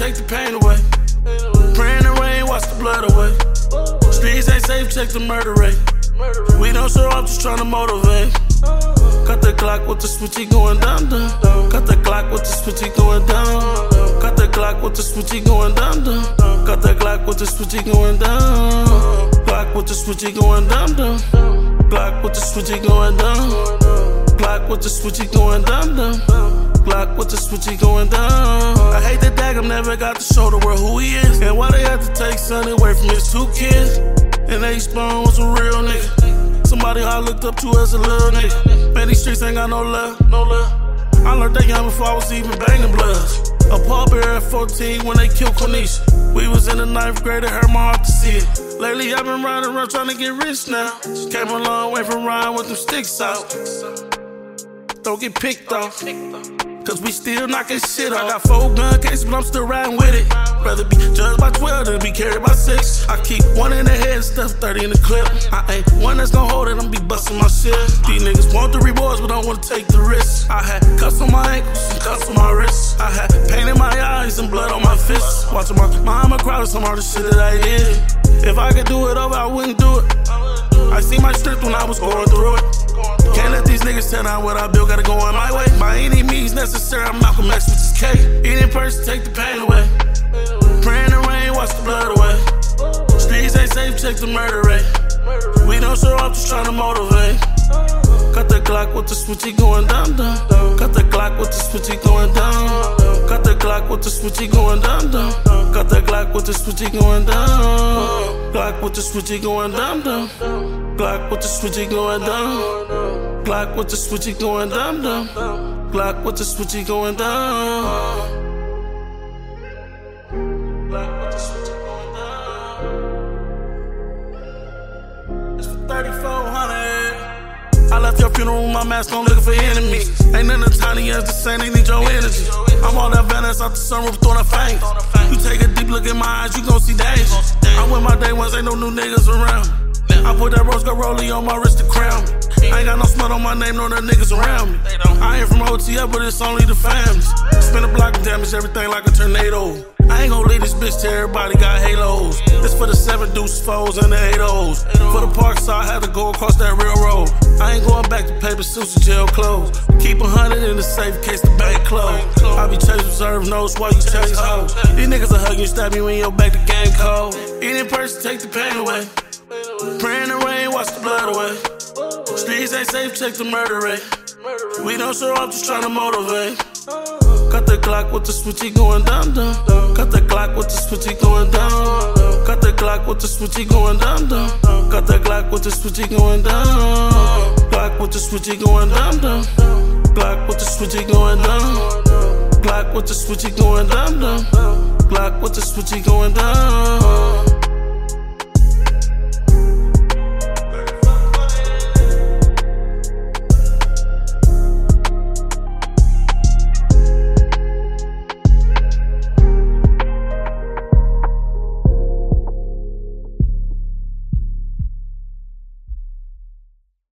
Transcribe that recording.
take the pain away. Praying the rain, wash the blood away. Streets ain't safe, check the murder rate. We don't show up, just tryna motivate. Cut the clock with the switchy going down, down. Cut the clock with the switchy going down. Cut the clock with the switchy going down, down. Cut the clock with the switchy going down. Clock with the switchy going down, down. Clock with the switchy going down. Clock with the switchy going down, down. Clock with the switchy going down. I hate that Dagam never got to show the world who he is. And why they had to take Sonny away from his 2 kids. And H-Bone was a real nigga. Somebody I looked up to as a little nigga. Man, these streets ain't got no love, no love. I learned that young before I was even banging bloods. A pallbearer at 14 when they killed Cornisha. We was in the 9th grade, it hurt my heart to see it. Lately I've been riding around trying to get rich now. Came a long way from riding with them sticks out. Don't get picked off, cause we still knocking shit off. I got 4 gun cases, but I'm still riding with it. Rather be judged by 12 than be carried by 6. I keep 1 in the head and stuff 30 in the clip. I ain't one that's gon' hold it, I'm be busting my shit. These niggas want the rewards, but don't wanna take the risks. I had cuts on my ankles and cuts on my wrists. I had pain in my eyes and blood on my fists. Watching my mama cry with some of the shit that I did. If I could do it over, I wouldn't do it. I see my strength when I was going through it. Can't let these niggas tell down what I built, gotta go on my way. By any means necessary, I'm Malcolm X with this K. Eating person, take the pain away. Praying the rain, wash the blood away. Streets ain't safe, check the murder rate. We don't show up, just tryna motivate. Cut the clock with the switchy going down, down. Cut the clock with the switchy going down. Cut the clock with the switchy going down, down. Cut the clock with the switchy going down. Clock with the switchy going down, down. Clock with the switchy going down. Clock with the switchy going down, down. Clock with the switchy going down. Clock with the switchy going down. It's for 3400. I left your funeral with my mask on looking for enemies. Ain't nothing tiny as the same, they need your energy. I'm all that Venice out the sunroof throwing a fang. You take a deep look in my eyes, you gon' see days. I'm with my day ones, ain't no new niggas around. I put that rose gold rollie on my wrist to crown me. I ain't got no smut on my name, no the niggas around me. I ain't from OTF, but it's only the families. Spin a block and damage everything like a tornado. I ain't gon' leave this bitch to everybody got halos. This for the 7 deuce foes and the 8-O's. For the park side, I had to go across that railroad. I ain't going back to paper suits and jail clothes. Keep 100 in the safe case the bank closed. I be chasing reserve notes while you chase hoes. These niggas will hug you, stab you in your back, the game cold. Eating person, take the pain away. Praying the rain, wash the blood away. Streets ain't safe, check the murder rate. We don't show up, just tryna motivate. Cut the clock with the switchy going down, down. Cut the clock with the switchy going down. Cut the clock with the switchy going down, down. Cut the clock with the switchy going down. Clock with the switchy going down, down. Clock with the switchy going down. Clock with the switchy going down, down. Clock with the switchy going down.